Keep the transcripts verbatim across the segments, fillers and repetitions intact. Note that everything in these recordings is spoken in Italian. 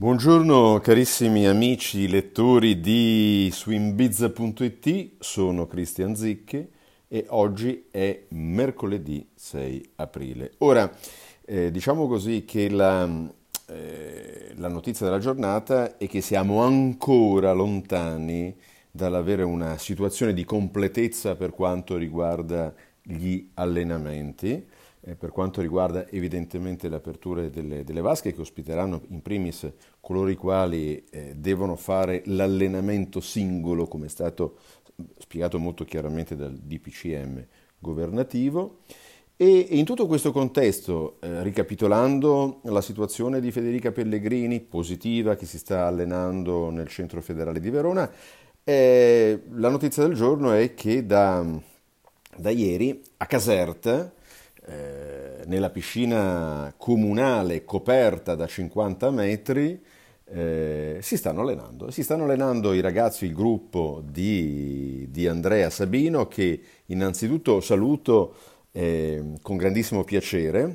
Buongiorno carissimi amici lettori di swimbiz punto it, sono Cristian Zicchi e oggi è mercoledì sei aprile. Ora, eh, diciamo così che la, eh, la notizia della giornata è che siamo ancora lontani dall'avere una situazione di completezza per quanto riguarda gli allenamenti. Eh, per quanto riguarda evidentemente le aperture delle, delle vasche che ospiteranno in primis coloro i quali eh, devono fare l'allenamento singolo, come è stato spiegato molto chiaramente dal D P C M governativo. E, e in tutto questo contesto, eh, ricapitolando la situazione di Federica Pellegrini, positiva, che si sta allenando nel Centro Federale di Verona, eh, la notizia del giorno è che da, da ieri a Caserta, eh, nella piscina comunale coperta da cinquanta metri, eh, si stanno allenando. Si stanno allenando i ragazzi, il gruppo di, di Andrea Sabino, che innanzitutto saluto eh, con grandissimo piacere,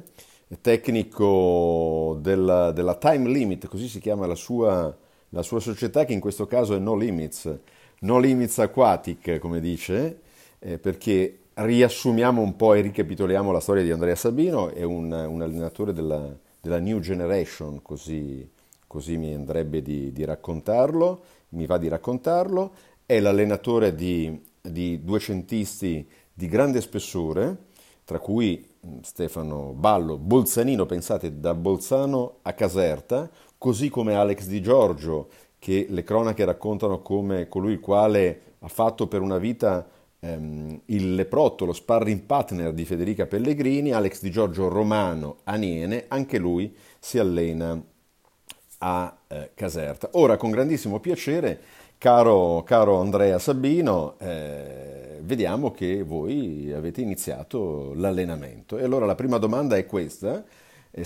tecnico della, della Time Limit, così si chiama la sua, la sua società, che in questo caso è No Limits, No Limits Aquatic, come dice, eh, perché riassumiamo un po' e ricapitoliamo la storia di Andrea Sabino. È un, un allenatore della, della New Generation, così, così mi andrebbe di, di raccontarlo, mi va di raccontarlo. È l'allenatore di, di duecentisti di grande spessore, tra cui Stefano Ballo, bolzanino, pensate, da Bolzano a Caserta, così come Alex Di Giorgio, che le cronache raccontano come colui il quale ha fatto per una vita il leprotto, lo sparring partner di Federica Pellegrini. Alex Di Giorgio Romano Aniene, anche lui si allena a eh, Caserta. Ora, con grandissimo piacere, caro, caro Andrea Sabino, eh, vediamo che voi avete iniziato l'allenamento. E allora la prima domanda è questa: eh,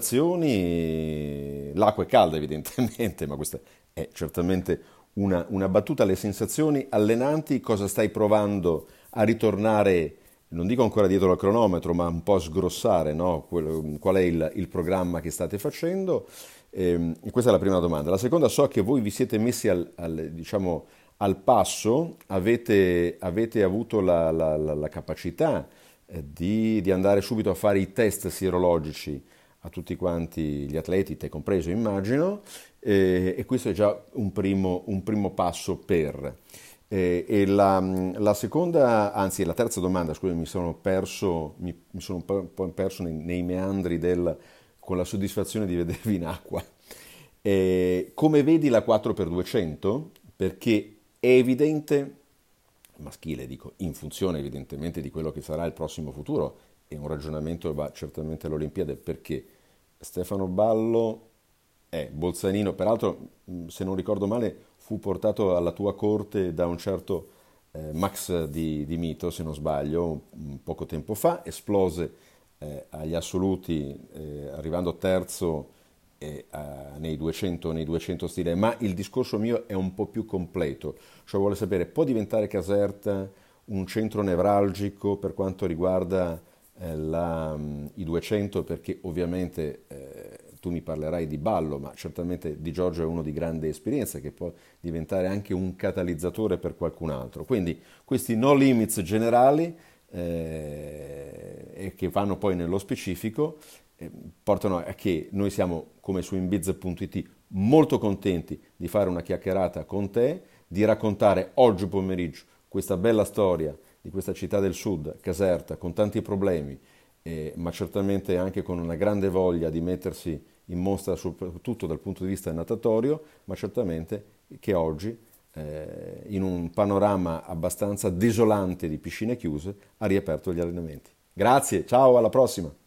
sensazioni, l'acqua è calda evidentemente, ma questa è certamente una, una battuta. Le sensazioni allenanti, cosa stai provando a ritornare, non dico ancora dietro al cronometro, ma un po' a sgrossare, no? Qual, qual è il, il programma che state facendo? E questa è la prima domanda. La seconda: so che voi vi siete messi al, al, diciamo, al passo, avete, avete avuto la, la, la, la capacità eh, di, di andare subito a fare i test sierologici a tutti quanti gli atleti, te compreso immagino, eh, e questo è già un primo, un primo passo per. Eh, e la, la seconda, anzi la terza domanda, scusa, mi sono perso, mi, mi sono un po' perso nei, nei meandri del, con la soddisfazione di vedervi in acqua. Eh, come vedi la quattro per duecento? Perché è evidente, maschile dico, in funzione evidentemente di quello che sarà il prossimo futuro, e un ragionamento va certamente all'Olimpiade, perché Stefano Ballo è bolzanino, peraltro se non ricordo male fu portato alla tua corte da un certo eh, Max di, di Mito, se non sbaglio, un poco tempo fa, esplose eh, agli assoluti, eh, arrivando terzo eh, a, nei duecento, nei duecento stile. Ma il discorso mio è un po' più completo, cioè vuole sapere: può diventare Caserta un centro nevralgico per quanto riguarda eh, la, i duecento? Perché ovviamente eh, tu mi parlerai di Ballo, ma certamente Di Giorgio è uno di grande esperienza che può diventare anche un catalizzatore per qualcun altro. Quindi questi no limits generali, eh, e che vanno poi nello specifico, eh, portano a che noi siamo, come su swimbiz punto it, molto contenti di fare una chiacchierata con te, di raccontare oggi pomeriggio questa bella storia di questa città del sud, Caserta, con tanti problemi, eh, ma certamente anche con una grande voglia di mettersi in mostra, soprattutto dal punto di vista natatorio, ma certamente che oggi, eh, in un panorama abbastanza desolante di piscine chiuse, ha riaperto gli allenamenti. Grazie, ciao, alla prossima!